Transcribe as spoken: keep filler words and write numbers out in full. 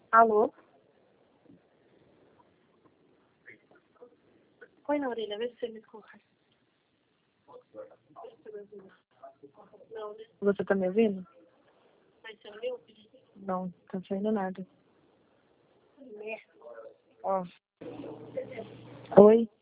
Alô? Põe na orelha, vê se você me escuta. Você tá me ouvindo? Mas você não me ouve? Não, tá saindo nada. Ó. Oi?